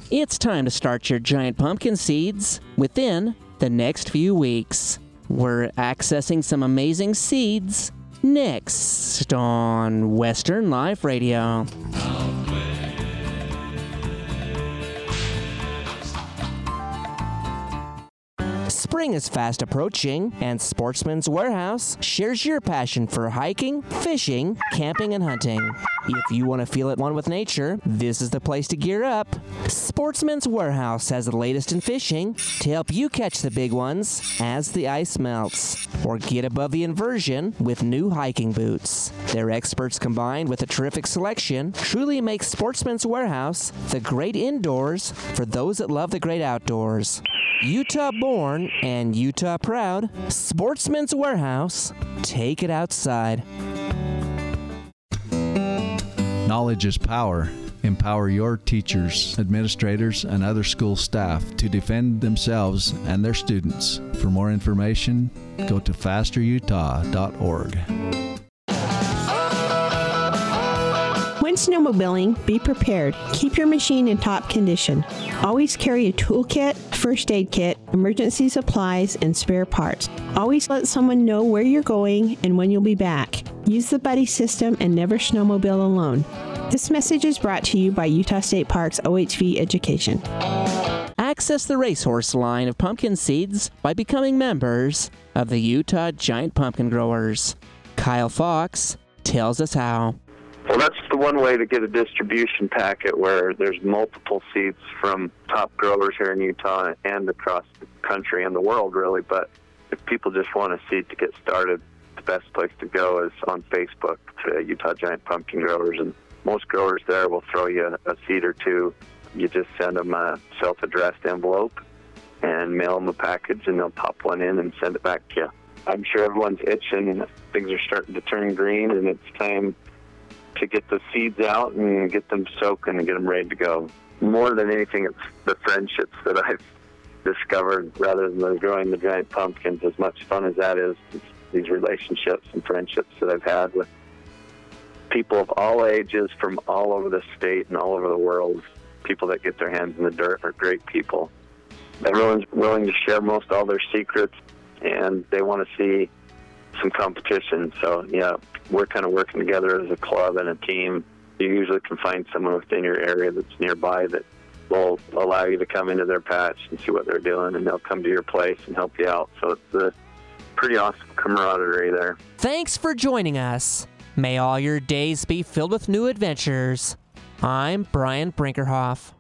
It's time to start your giant pumpkin seeds within the next few weeks. We're accessing some amazing seeds next on Western Life Radio. Spring is fast approaching, and Sportsman's Warehouse shares your passion for hiking, fishing, camping, and hunting. If you want to feel at one with nature, this is the place to gear up. Sportsman's Warehouse has the latest in fishing to help you catch the big ones as the ice melts, or get above the inversion with new hiking boots. Their experts combined with a terrific selection truly make Sportsman's Warehouse the great indoors for those that love the great outdoors. Utah born and Utah proud, Sportsman's Warehouse. Take it outside. Knowledge is power. Empower your teachers, administrators, and other school staff to defend themselves and their students. For more information, go to fasterutah.org. When snowmobiling, be prepared. Keep your machine in top condition. Always carry a toolkit, first aid kit, emergency supplies, and spare parts. Always let someone know where you're going and when you'll be back. Use the buddy system and never snowmobile alone. This message is brought to you by Utah State Parks OHV Education. Access the racehorse line of pumpkin seeds by becoming members of the Utah Giant Pumpkin Growers. Kyle Fox tells us how. Well, that's the one way to get a distribution packet where there's multiple seeds from top growers here in Utah and across the country and the world, really. But if people just want a seed to get started, the best place to go is on Facebook to Utah Giant Pumpkin Growers. And most growers there will throw you a seed or two. You just send them a self-addressed envelope and mail them a package, and they'll pop one in and send it back to you. I'm sure everyone's itching. Things are starting to turn green, and it's time to get the seeds out and get them soaking and get them ready to go. More than anything, it's the friendships that I've discovered rather than growing the giant pumpkins. As much fun as that is, it's these relationships and friendships that I've had with people of all ages from all over the state and all over the world. People that get their hands in the dirt are great people. Everyone's willing to share most all their secrets, and they want to see some competition. So, yeah, we're kind of working together as a club and a team. You usually can find someone within your area that's nearby that will allow you to come into their patch and see what they're doing, and they'll come to your place and help you out. So it's a pretty awesome camaraderie there. Thanks for joining us. May all your days be filled with new adventures. I'm Brian Brinkerhoff.